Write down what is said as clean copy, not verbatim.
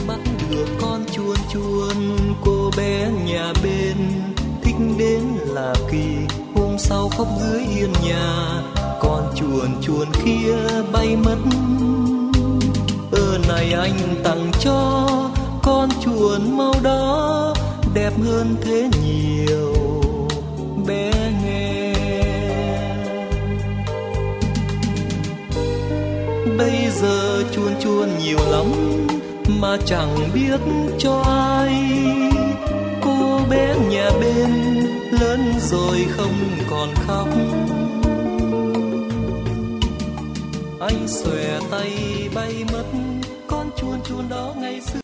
bắt được con chuồn chuồn. Cô bé nhà bên thích đến là kỳ, hôm sau khóc dưới hiên nhà. Con chuồn chuồn kia bay mất, này anh tặng cho con chuồn màu đó, đẹp hơn thế nhiều bé nghe. Bây giờ chuồn chuồn nhiều lắm mà chẳng biết cho ai. Cô bé nhà bên lớn rồi không còn khóc. Anh xòe tay bay mất con chuồn chuồn đó ngày xưa.